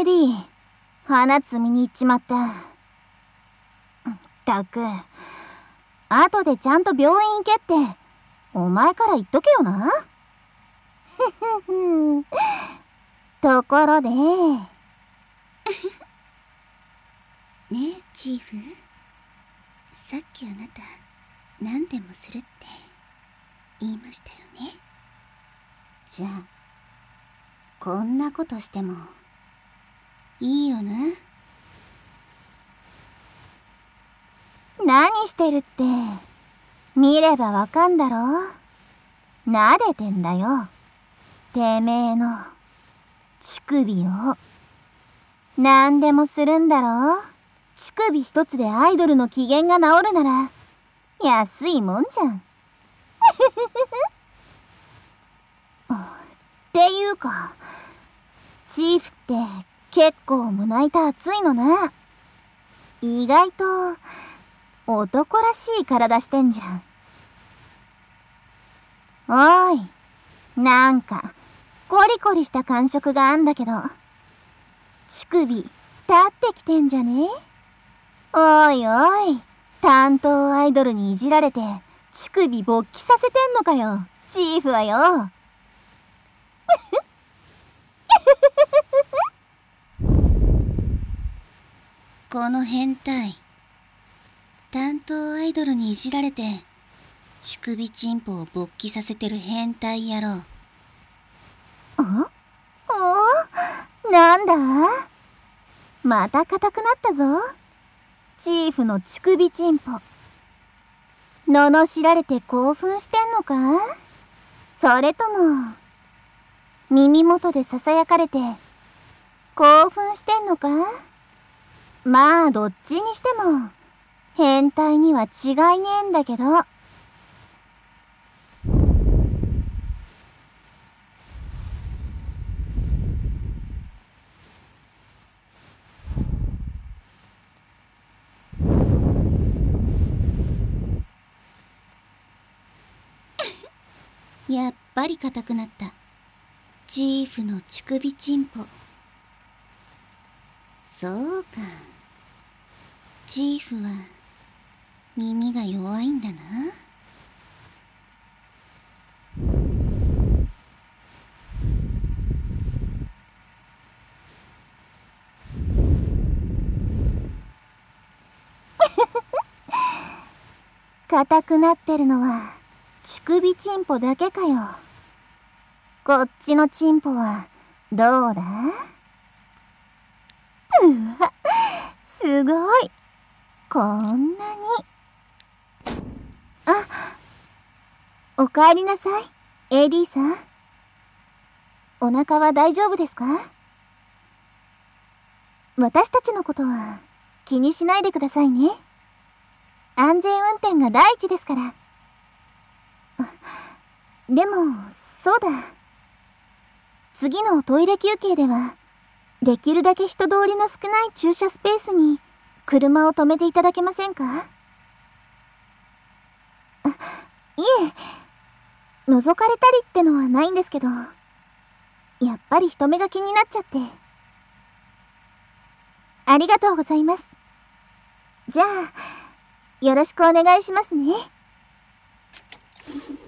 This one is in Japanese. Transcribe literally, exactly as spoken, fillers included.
エディ、花摘みに行っちまった。ったく、後でちゃんと病院行けってお前から言っとけよな。ふふふ。ところでねえチーフ、さっきあなた何でもするって言いましたよね。 じゃあこんなことしてもいいよな。 何してるって、見ればわかんだろ。撫でてんだよ、てめえの乳首を。何でもするんだろ。乳首一つでアイドルの機嫌が治るなら安いもんじゃん。っていうか、チーフって結構胸板熱いのな。意外と男らしい体してんじゃん。おーい、なんかコリコリした感触があんだけど、乳首立ってきてんじゃね？おいおい、担当アイドルにいじられて乳首勃起させてんのかよ、チーフはよ。 この変態、担当アイドルにいじられて乳首チンポを勃起させてる変態野郎。 ん？お？なんだ？また硬くなったぞ、チーフの乳首チンポ。罵られて興奮してんのか？それとも耳元でささやかれて興奮してんのか？まあどっちにしても変態には違いねえんだけど。 やっぱり硬くなった、チーフの乳首チンポ。そうか、チーフは耳が弱いんだな。 硬くなってるのは乳首チンポだけかよ。こっちのチンポはどうだ？うわ、すごい、こんなに。あ、おかえりなさい、エーディー さん。お腹は大丈夫ですか？私たちのことは気にしないでくださいね。安全運転が第一ですから。でもそうだ、次のトイレ休憩ではできるだけ人通りの少ない駐車スペースに車を止めていただけませんか？あ、いえ、覗かれたりってのはないんですけど、やっぱり人目が気になっちゃって。ありがとうございます。じゃあよろしくお願いしますね。